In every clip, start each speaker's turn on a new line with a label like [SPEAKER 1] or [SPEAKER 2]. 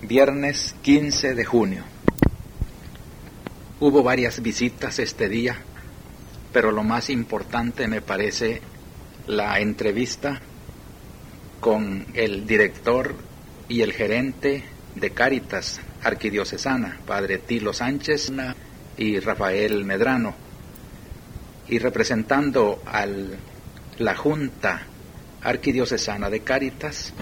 [SPEAKER 1] Viernes 15 de junio. Hubo varias visitas este día, pero lo más importante me parece la entrevista con el director y el gerente de Cáritas Arquidiocesana, Padre Tilo Sánchez y Rafael Medrano, y representando a la Junta Arquidiocesana de Cáritas,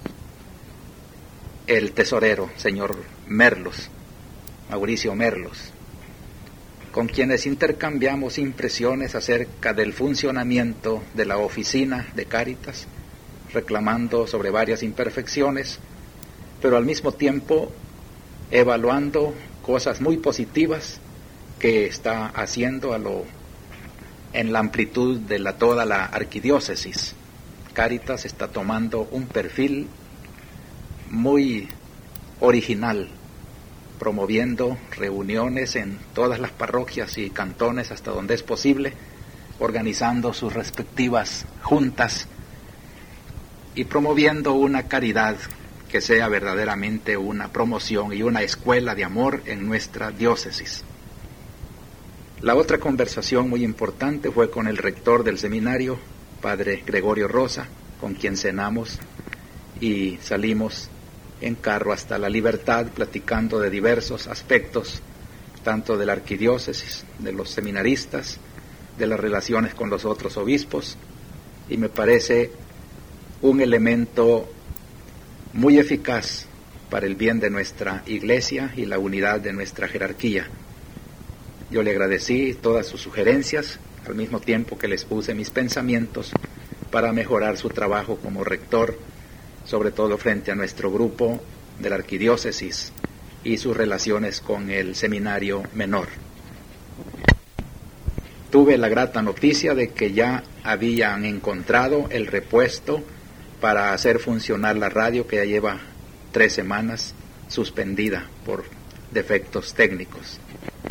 [SPEAKER 1] el tesorero, señor Merlos, Mauricio Merlos, con quienes intercambiamos impresiones acerca del funcionamiento de la oficina de Cáritas, reclamando sobre varias imperfecciones, pero al mismo tiempo evaluando cosas muy positivas que está haciendo en la amplitud de toda la arquidiócesis. Cáritas está tomando un perfil muy original, promoviendo reuniones en todas las parroquias y cantones hasta donde es posible, organizando sus respectivas juntas y promoviendo una caridad que sea verdaderamente una promoción y una escuela de amor en nuestra diócesis. La otra conversación muy importante fue con el rector del seminario, Padre Gregorio Rosa, con quien cenamos y salimos en carro hasta La Libertad, platicando de diversos aspectos, tanto de la arquidiócesis, de los seminaristas, de las relaciones con los otros obispos, y me parece un elemento muy eficaz para el bien de nuestra iglesia y la unidad de nuestra jerarquía. Yo le agradecí todas sus sugerencias, al mismo tiempo que les puse mis pensamientos para mejorar su trabajo como rector, sobre todo frente a nuestro grupo de la arquidiócesis y sus relaciones con el seminario menor. Tuve la grata noticia de que ya habían encontrado el repuesto para hacer funcionar la radio, que ya lleva 3 semanas suspendida por defectos técnicos.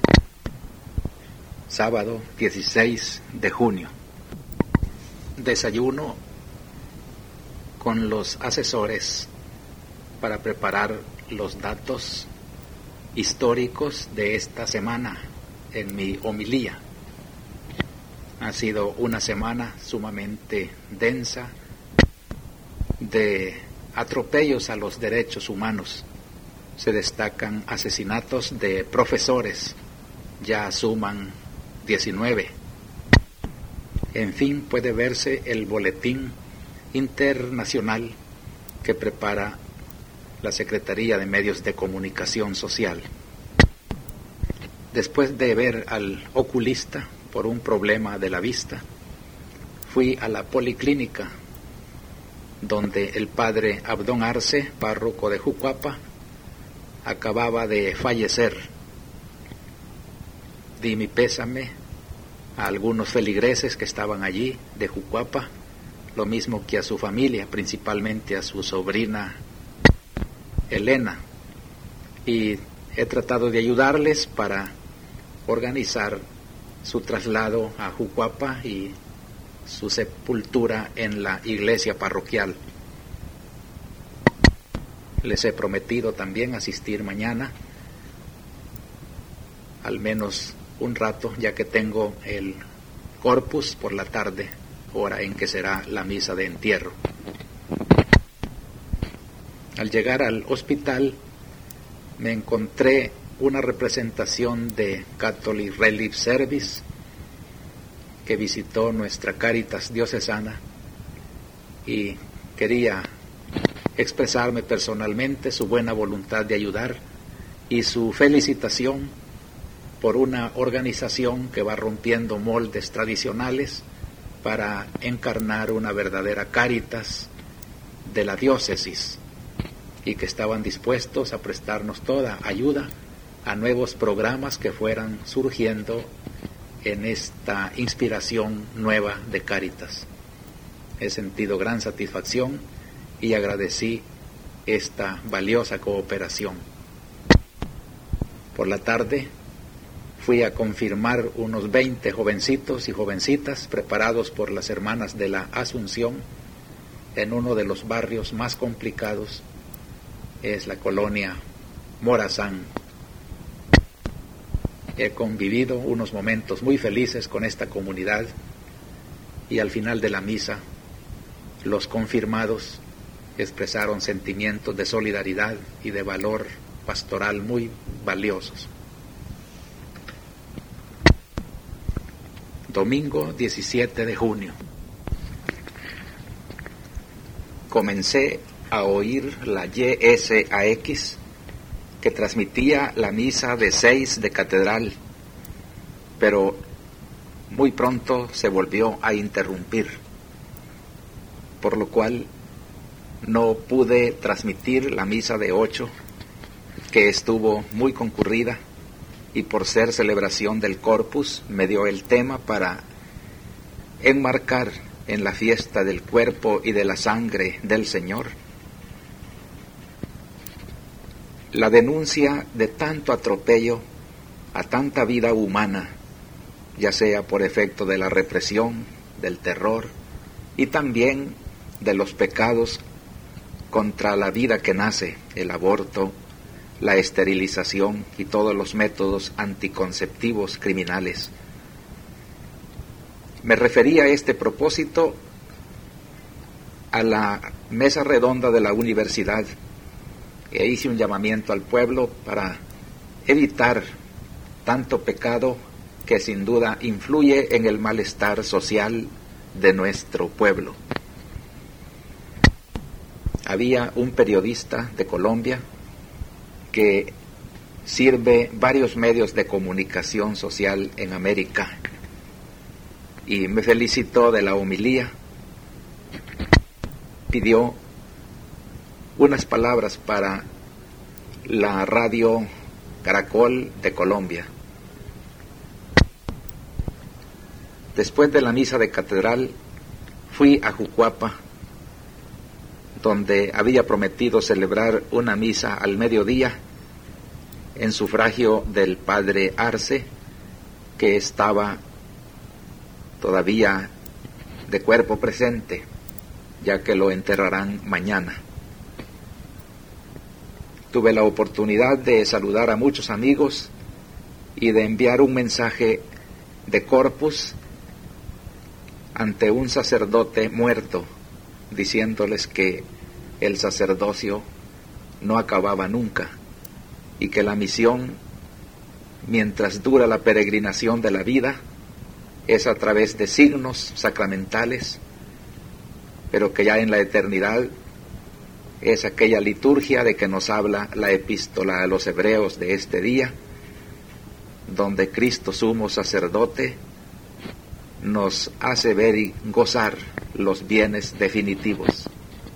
[SPEAKER 1] Sábado 16 de junio. Desayuno con los asesores para preparar los datos históricos de esta semana en mi homilía. Ha sido una semana sumamente densa de atropellos a los derechos humanos. Se destacan asesinatos de profesores, ya suman 19. En fin, puede verse el boletín internacional que prepara la Secretaría de Medios de Comunicación Social. Después de ver al oculista por un problema de la vista, fui a la policlínica donde el padre Abdón Arce, párroco de Jucuapa, acababa de fallecer. Di mi pésame a algunos feligreses que estaban allí de Jucuapa, lo mismo que a su familia, principalmente a su sobrina Elena, y he tratado de ayudarles para organizar su traslado a Jucuapa y su sepultura en la iglesia parroquial. Les he prometido también asistir mañana, al menos un rato, ya que tengo el corpus por la tarde, hora en que será la misa de entierro. Al llegar al hospital me encontré una representación de Catholic Relief Service que visitó nuestra Cáritas diocesana y quería expresarme personalmente su buena voluntad de ayudar y su felicitación por una organización que va rompiendo moldes tradicionales para encarnar una verdadera Cáritas de la diócesis, y que estaban dispuestos a prestarnos toda ayuda a nuevos programas que fueran surgiendo en esta inspiración nueva de Cáritas. He sentido gran satisfacción y agradecí esta valiosa cooperación. Por la tarde fui a confirmar unos 20 jovencitos y jovencitas preparados por las hermanas de la Asunción en uno de los barrios más complicados. Es la colonia Morazán. He convivido unos momentos muy felices con esta comunidad y al final de la misa los confirmados expresaron sentimientos de solidaridad y de valor pastoral muy valiosos. Domingo 17 de junio. Comencé a oír la YSAX que transmitía la misa de 6 de catedral, pero muy pronto se volvió a interrumpir, por lo cual no pude transmitir la misa de 8, que estuvo muy concurrida, y por ser celebración del Corpus me dio el tema para enmarcar en la fiesta del cuerpo y de la sangre del Señor la denuncia de tanto atropello a tanta vida humana, ya sea por efecto de la represión, del terror y también de los pecados contra la vida que nace, el aborto, la esterilización y todos los métodos anticonceptivos criminales. Me refería a este propósito a la mesa redonda de la universidad e hice un llamamiento al pueblo para evitar tanto pecado que sin duda influye en el malestar social de nuestro pueblo. Había un periodista de Colombia que sirve varios medios de comunicación social en América y me felicitó de la homilía. Pidió unas palabras para la radio Caracol de Colombia. Después de la misa de catedral fui a Jucuapa, donde había prometido celebrar una misa al mediodía en sufragio del padre Arce, que estaba todavía de cuerpo presente, ya que lo enterrarán mañana. Tuve la oportunidad de saludar a muchos amigos y de enviar un mensaje de Corpus ante un sacerdote muerto, diciéndoles que el sacerdocio no acababa nunca y que la misión, mientras dura la peregrinación de la vida, es a través de signos sacramentales, pero que ya en la eternidad es aquella liturgia de que nos habla la epístola a los hebreos de este día, donde Cristo sumo sacerdote nos hace ver y gozar los bienes definitivos.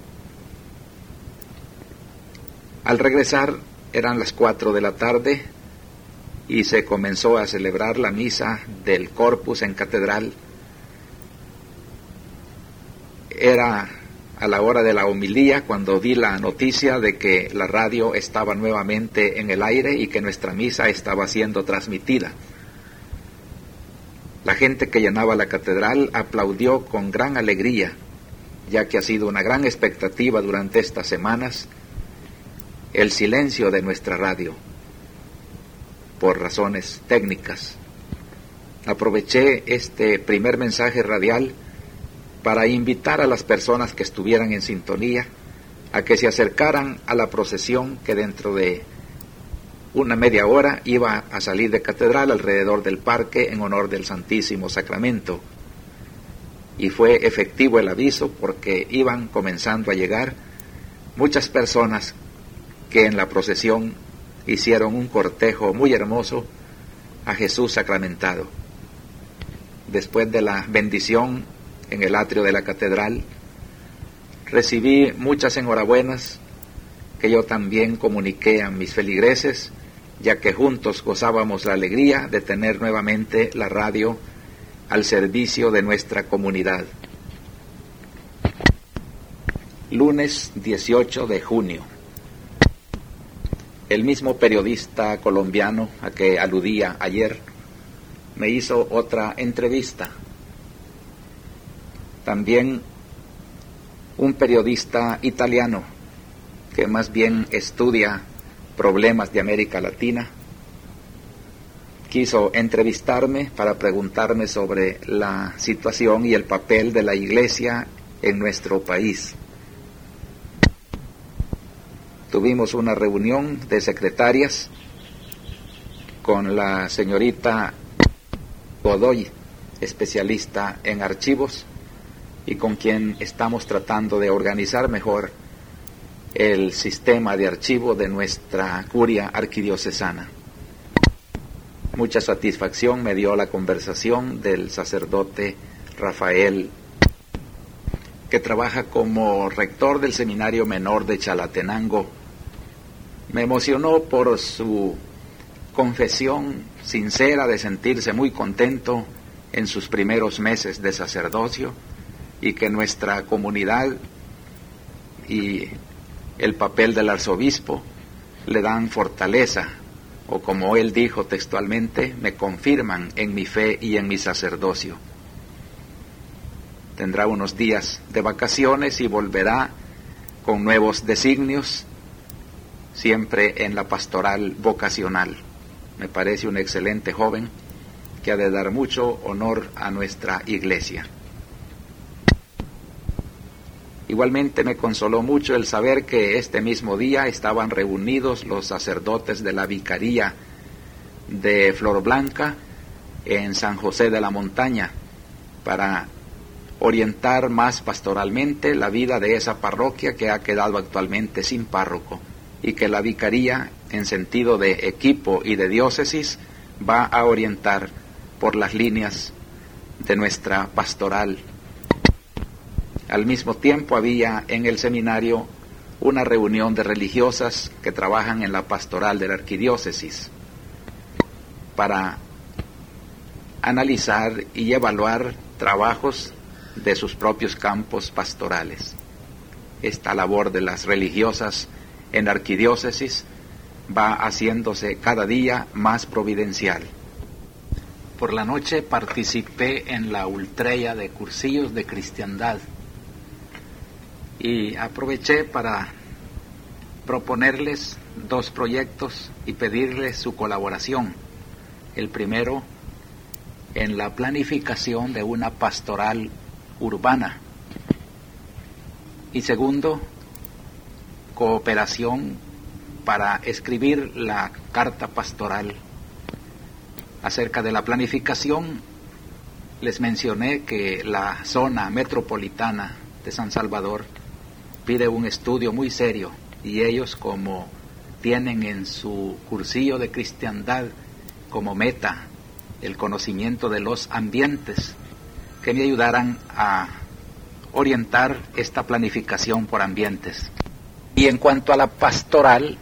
[SPEAKER 1] Al regresar eran las 4 de la tarde y se comenzó a celebrar la misa del Corpus en catedral. Era a la hora de la homilía cuando di la noticia de que la radio estaba nuevamente en el aire y que nuestra misa estaba siendo transmitida. La gente que llenaba la catedral aplaudió con gran alegría, ya que ha sido una gran expectativa durante estas semanas el silencio de nuestra radio, por razones técnicas. Aproveché este primer mensaje radial para invitar a las personas que estuvieran en sintonía a que se acercaran a la procesión que dentro de una media hora iba a salir de catedral alrededor del parque en honor del Santísimo Sacramento. Y fue efectivo el aviso porque iban comenzando a llegar muchas personas que en la procesión hicieron un cortejo muy hermoso a Jesús sacramentado. Después de la bendición en el atrio de la catedral, recibí muchas enhorabuenas que yo también comuniqué a mis feligreses, ya que juntos gozábamos la alegría de tener nuevamente la radio al servicio de nuestra comunidad. Lunes 18 de junio. El mismo periodista colombiano a que aludía ayer me hizo otra entrevista. También un periodista italiano que más bien estudia problemas de América Latina. Quiso entrevistarme para preguntarme sobre la situación y el papel de la Iglesia en nuestro país. Tuvimos una reunión de secretarias con la señorita Godoy, especialista en archivos, y con quien estamos tratando de organizar mejor el sistema de archivo de nuestra curia arquidiocesana. Mucha satisfacción me dio la conversación del sacerdote Rafael, que trabaja como rector del Seminario Menor de Chalatenango. Me emocionó por su confesión sincera de sentirse muy contento en sus primeros meses de sacerdocio, y que nuestra comunidad y el papel del arzobispo le dan fortaleza, o como él dijo textualmente, me confirman en mi fe y en mi sacerdocio. Tendrá unos días de vacaciones y volverá con nuevos designios, siempre en la pastoral vocacional. Me parece un excelente joven que ha de dar mucho honor a nuestra iglesia. Igualmente me consoló mucho el saber que este mismo día estaban reunidos los sacerdotes de la Vicaría de Flor Blanca en San José de la Montaña para orientar más pastoralmente la vida de esa parroquia que ha quedado actualmente sin párroco, y que la Vicaría, en sentido de equipo y de diócesis, va a orientar por las líneas de nuestra pastoral. Al mismo tiempo había en el seminario una reunión de religiosas que trabajan en la pastoral de la arquidiócesis para analizar y evaluar trabajos de sus propios campos pastorales. Esta labor de las religiosas en la arquidiócesis va haciéndose cada día más providencial. Por la noche participé en la ultreya de cursillos de cristiandad y aproveché para proponerles 2 proyectos y pedirles su colaboración. El primero, en la planificación de una pastoral urbana, y segundo, cooperación para escribir la carta pastoral. Acerca de la planificación, les mencioné que la zona metropolitana de San Salvador pide un estudio muy serio, y ellos, como tienen en su cursillo de cristiandad como meta el conocimiento de los ambientes, que me ayudaran a orientar esta planificación por ambientes. Y en cuanto a la pastoral,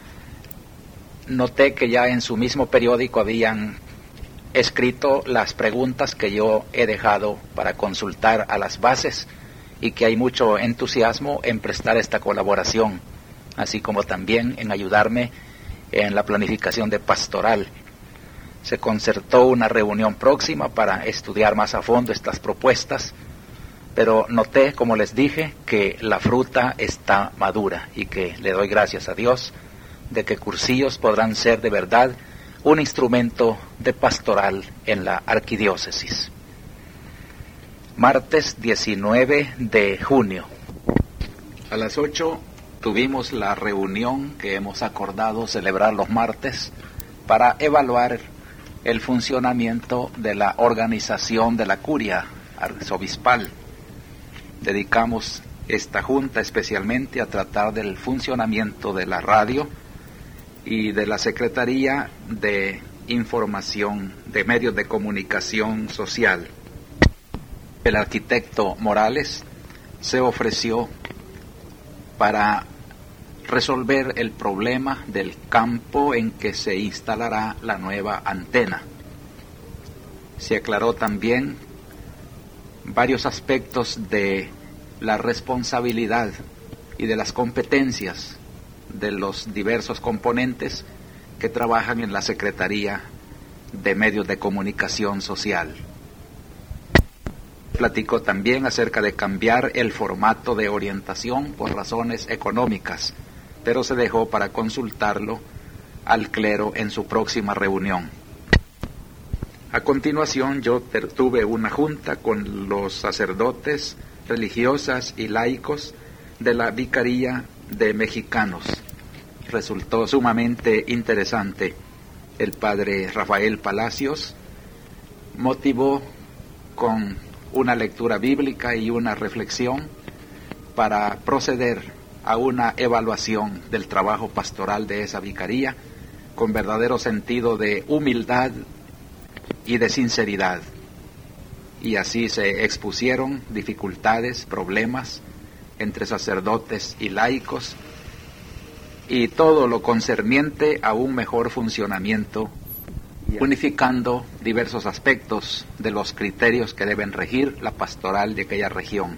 [SPEAKER 1] noté que ya en su mismo periódico habían escrito las preguntas que yo he dejado para consultar a las bases, y que hay mucho entusiasmo en prestar esta colaboración, así como también en ayudarme en la planificación de pastoral. Se concertó una reunión próxima para estudiar más a fondo estas propuestas, pero noté, como les dije, que la fruta está madura, y que le doy gracias a Dios de que cursillos podrán ser de verdad un instrumento de pastoral en la arquidiócesis. Martes 19 de junio. A las 8 tuvimos la reunión que hemos acordado celebrar los martes para evaluar el funcionamiento de la organización de la curia arzobispal. Dedicamos esta junta especialmente a tratar del funcionamiento de la radio y de la Secretaría de Información de Medios de Comunicación Social. El arquitecto Morales se ofreció para resolver el problema del campo en que se instalará la nueva antena. Se aclaró también varios aspectos de la responsabilidad y de las competencias de los diversos componentes que trabajan en la Secretaría de Medios de Comunicación Social. Platicó también acerca de cambiar el formato de orientación por razones económicas, pero se dejó para consultarlo al clero en su próxima reunión. A continuación yo tuve una junta con los sacerdotes, religiosas y laicos de la Vicaría de Mexicanos. Resultó sumamente interesante. El padre Rafael Palacios motivó con una lectura bíblica y una reflexión para proceder a una evaluación del trabajo pastoral de esa vicaría con verdadero sentido de humildad y de sinceridad. Y así se expusieron dificultades, problemas entre sacerdotes y laicos y todo lo concerniente a un mejor funcionamiento, unificando diversos aspectos de los criterios que deben regir la pastoral de aquella región.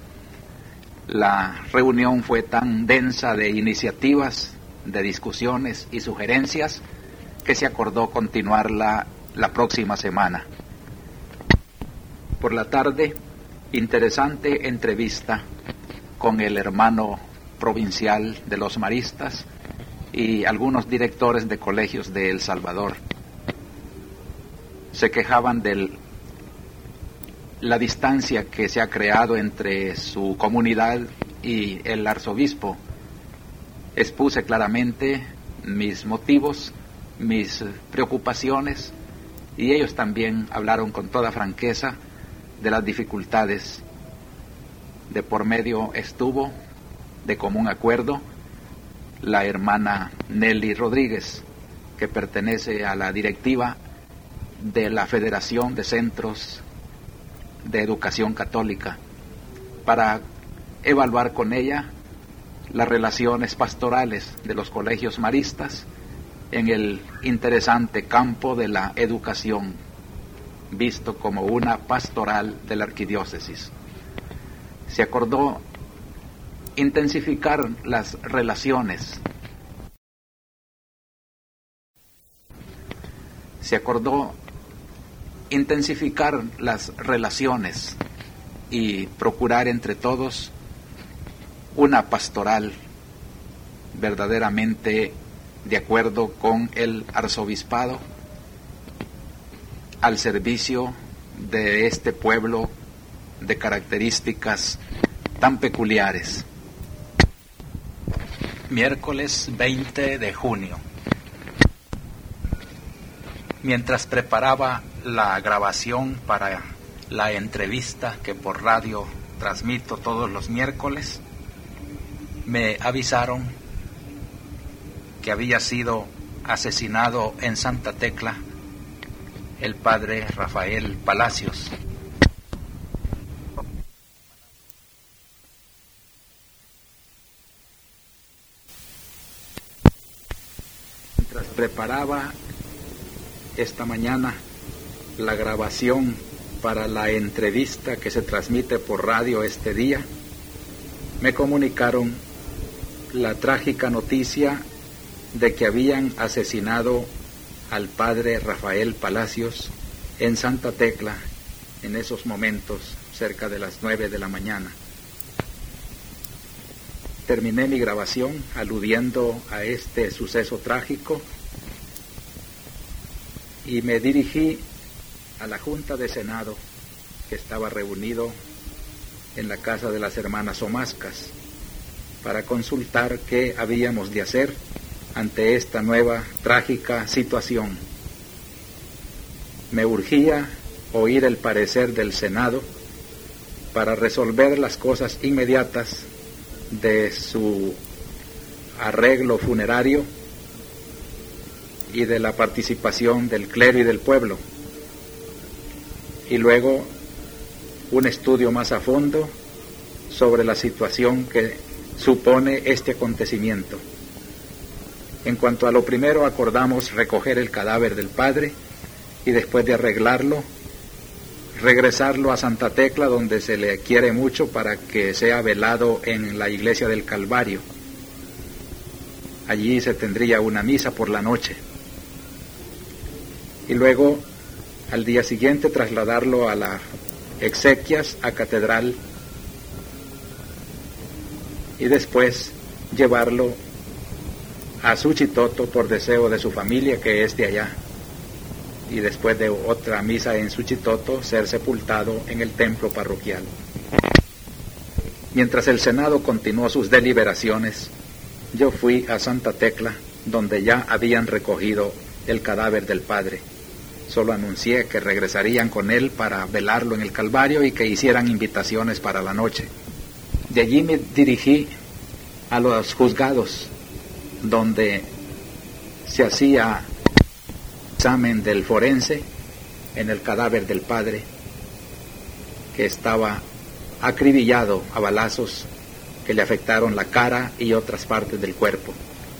[SPEAKER 1] La reunión fue tan densa de iniciativas, de discusiones y sugerencias que se acordó continuarla la próxima semana. Por la tarde, interesante entrevista con el hermano provincial de los maristas y algunos directores de colegios de El Salvador. Se quejaban de la distancia que se ha creado entre su comunidad y el arzobispo. Expuse claramente mis motivos, mis preocupaciones, y ellos también hablaron con toda franqueza de las dificultades. De por medio estuvo, de común acuerdo, la hermana Nelly Rodríguez, que pertenece a la directiva de la Federación de Centros de Educación Católica, para evaluar con ella las relaciones pastorales de los colegios maristas en el interesante campo de la educación, visto como una pastoral de la arquidiócesis. Se acordó intensificar las relaciones. Se acordó intensificar las relaciones y procurar entre todos una pastoral verdaderamente de acuerdo con el arzobispado, al servicio de este pueblo de características tan peculiares. Miércoles 20 de junio. Mientras preparaba la grabación para la entrevista que por radio transmito todos los miércoles, me avisaron que había sido asesinado en Santa Tecla el padre Rafael Palacios. Mientras preparaba esta mañana la grabación para la entrevista que se transmite por radio este día, me comunicaron la trágica noticia de que habían asesinado al padre Rafael Palacios en Santa Tecla en esos momentos, cerca de las 9 de la mañana. Terminé mi grabación aludiendo a este suceso trágico y me dirigí a la Junta de Senado que estaba reunido en la casa de las hermanas Omascas para consultar qué habíamos de hacer ante esta nueva trágica situación. Me urgía oír el parecer del Senado para resolver las cosas inmediatas de su arreglo funerario y de la participación del clero y del pueblo, y luego un estudio más a fondo sobre la situación que supone este acontecimiento. En cuanto a lo primero, acordamos recoger el cadáver del padre y después de arreglarlo, regresarlo a Santa Tecla, donde se le quiere mucho, para que sea velado en la iglesia del Calvario. Allí se tendría una misa por la noche. Y luego, al día siguiente, trasladarlo a las exequias, a Catedral, y después llevarlo a Suchitoto por deseo de su familia, que es de allá, y después de otra misa en Suchitoto ser sepultado en el templo parroquial. Mientras el Senado continuó sus deliberaciones, yo fui a Santa Tecla, donde ya habían recogido el cadáver del padre. Solo anuncié que regresarían con él para velarlo en el Calvario y que hicieran invitaciones para la noche. De allí me dirigí a los juzgados, donde se hacía examen del forense en el cadáver del padre, que estaba acribillado a balazos que le afectaron la cara y otras partes del cuerpo.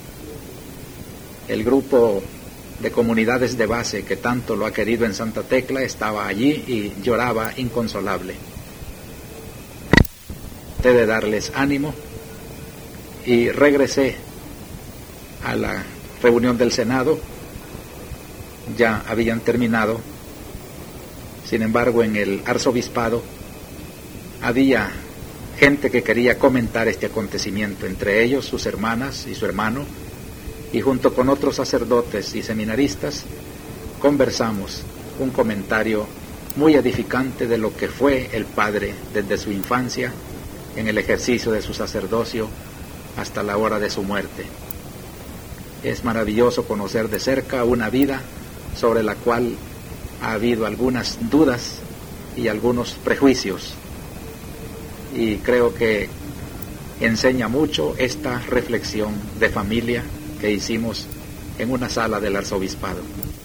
[SPEAKER 1] El grupo de comunidades de base que tanto lo ha querido en Santa Tecla estaba allí y lloraba inconsolable. Traté de darles ánimo y regresé a la reunión del Senado. Ya habían terminado. Sin embargo, en el arzobispado había gente que quería comentar este acontecimiento, entre ellos sus hermanas y su hermano, y junto con otros sacerdotes y seminaristas conversamos un comentario muy edificante de lo que fue el padre desde su infancia en el ejercicio de su sacerdocio hasta la hora de su muerte. Es maravilloso conocer de cerca una vida sobre la cual ha habido algunas dudas y algunos prejuicios, y creo que enseña mucho esta reflexión de familia que hicimos en una sala del arzobispado.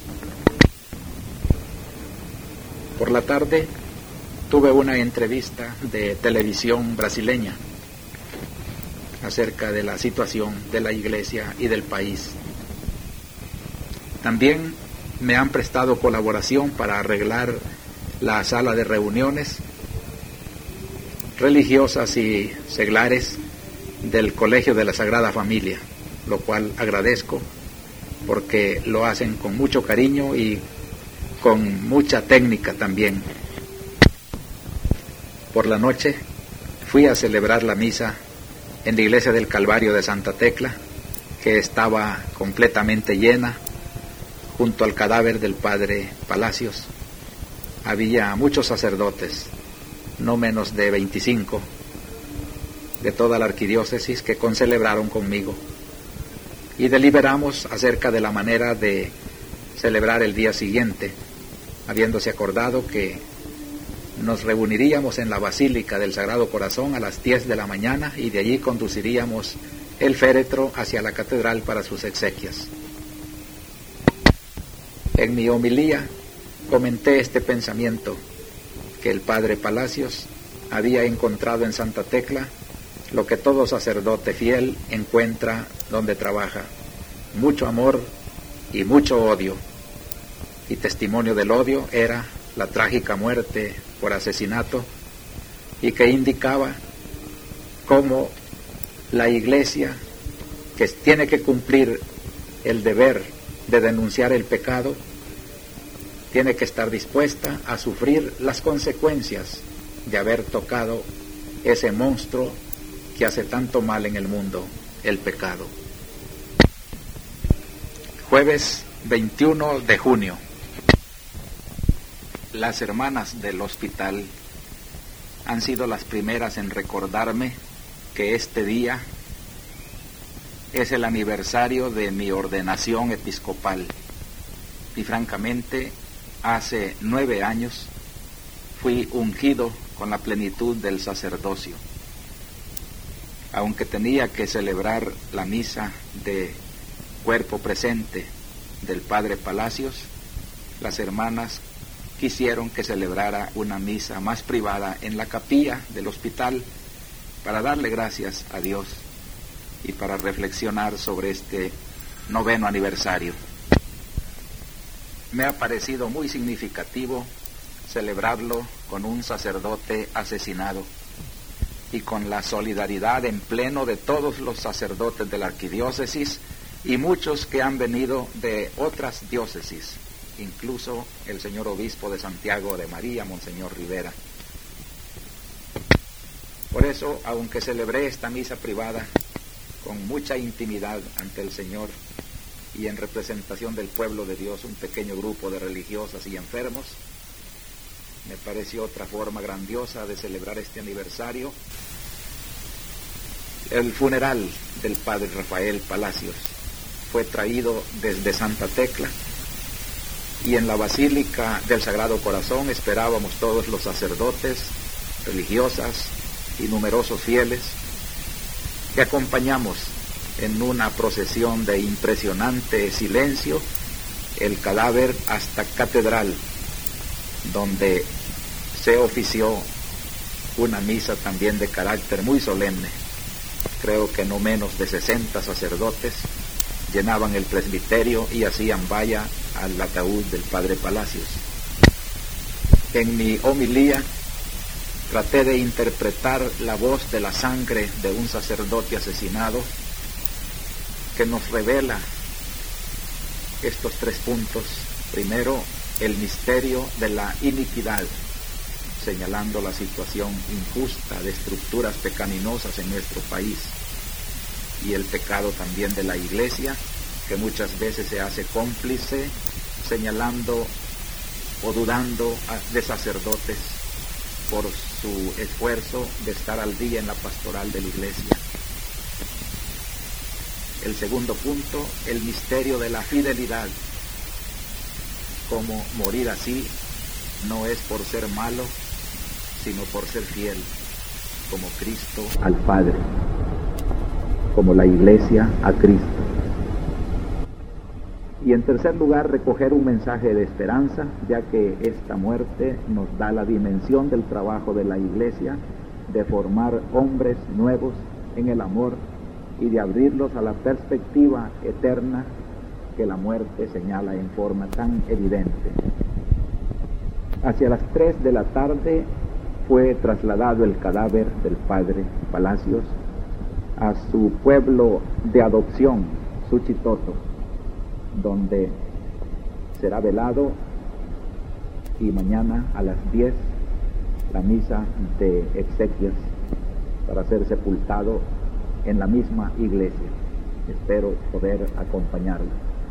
[SPEAKER 1] Por la tarde tuve una entrevista de televisión brasileña acerca de la situación de la iglesia y del país. También me han prestado colaboración para arreglar la sala de reuniones religiosas y seglares del Colegio de la Sagrada Familia, lo cual agradezco porque lo hacen con mucho cariño y con mucha técnica también. Por la noche fui a celebrar la misa en la iglesia del Calvario de Santa Tecla, que estaba completamente llena. Junto al cadáver del padre Palacios había muchos sacerdotes, no menos de 25, de toda la arquidiócesis, que concelebraron conmigo, y deliberamos acerca de la manera de celebrar el día siguiente, habiéndose acordado que nos reuniríamos en la Basílica del Sagrado Corazón a las 10 de la mañana y de allí conduciríamos el féretro hacia la catedral para sus exequias. En mi homilía comenté este pensamiento, que el padre Palacios había encontrado en Santa Tecla lo que todo sacerdote fiel encuentra donde trabaja: mucho amor y mucho odio. Y testimonio del odio era la trágica muerte por asesinato, y que indicaba cómo la Iglesia, que tiene que cumplir el deber de denunciar el pecado, tiene que estar dispuesta a sufrir las consecuencias de haber tocado ese monstruo que hace tanto mal en el mundo, el pecado. Jueves 21 de junio. Las hermanas del hospital han sido las primeras en recordarme que este día es el aniversario de mi ordenación episcopal, y francamente hace 9 años fui ungido con la plenitud del sacerdocio. Aunque tenía que celebrar la misa de cuerpo presente del padre Palacios, las hermanas quisieron que celebrara una misa más privada en la capilla del hospital para darle gracias a Dios y para reflexionar sobre este 9º aniversario. Me ha parecido muy significativo celebrarlo con un sacerdote asesinado y con la solidaridad en pleno de todos los sacerdotes de la arquidiócesis y muchos que han venido de otras diócesis, incluso el señor obispo de Santiago de María, Monseñor Rivera. Por eso, aunque celebré esta misa privada con mucha intimidad ante el Señor y en representación del pueblo de Dios, un pequeño grupo de religiosas y enfermos. Me pareció otra forma grandiosa de celebrar este aniversario. El funeral del padre Rafael Palacios fue traído desde Santa Tecla, y en la Basílica del Sagrado Corazón esperábamos todos los sacerdotes, religiosas y numerosos fieles que acompañamos en una procesión de impresionante silencio el cadáver hasta Catedral, donde se ofició una misa también de carácter muy solemne. Creo que no menos de 60 sacerdotes llenaban el presbiterio y hacían valla al ataúd del padre Palacios. En mi homilía traté de interpretar la voz de la sangre de un sacerdote asesinado, que nos revela estos 3 puntos. Primero, el misterio de la iniquidad, señalando la situación injusta de estructuras pecaminosas en nuestro país, y el pecado también de la Iglesia, que muchas veces se hace cómplice, señalando o dudando de sacerdotes por su esfuerzo de estar al día en la pastoral de la Iglesia. El segundo punto, el misterio de la fidelidad, como morir así no es por ser malo, sino por ser fiel, como Cristo al Padre, como la Iglesia a Cristo. Y en tercer lugar, recoger un mensaje de esperanza, ya que esta muerte nos da la dimensión del trabajo de la Iglesia, de formar hombres nuevos en el amor y de abrirlos a la perspectiva eterna que la muerte señala en forma tan evidente. Hacia las 3 de la tarde fue trasladado el cadáver del padre Palacios a su pueblo de adopción, Suchitoto, donde será velado, y mañana a las 10 la misa de exequias para ser sepultado en la misma iglesia. Espero poder acompañarlo.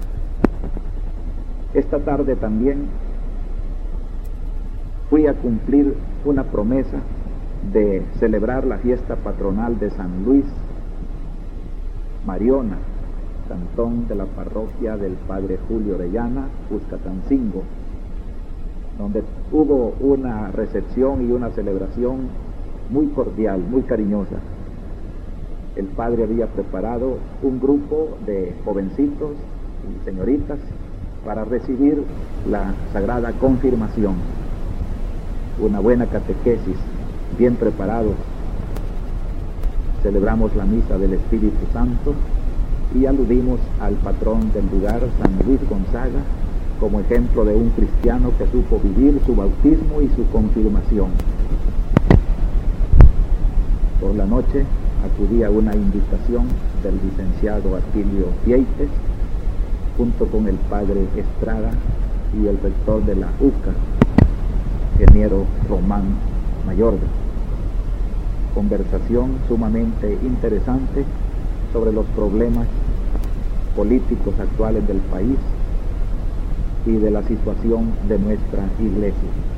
[SPEAKER 1] Esta tarde también fui a cumplir una promesa de celebrar la fiesta patronal de San Luis Mariona, cantón de la parroquia del padre Julio Orellana, Cuscatancingo, donde hubo una recepción y una celebración muy cordial, muy cariñosa. El padre había preparado un grupo de jovencitos y señoritas para recibir la sagrada confirmación, una buena catequesis, bien preparados. Celebramos la misa del Espíritu Santo y aludimos al patrón del lugar, San Luis Gonzaga, como ejemplo de un cristiano que supo vivir su bautismo y su confirmación. Por la noche acudí a una invitación del licenciado Atilio Vieites, junto con el padre Estrada y el rector de la UCA, ingeniero Román Mayorga. Conversación sumamente interesante sobre los problemas políticos actuales del país y de la situación de nuestra iglesia.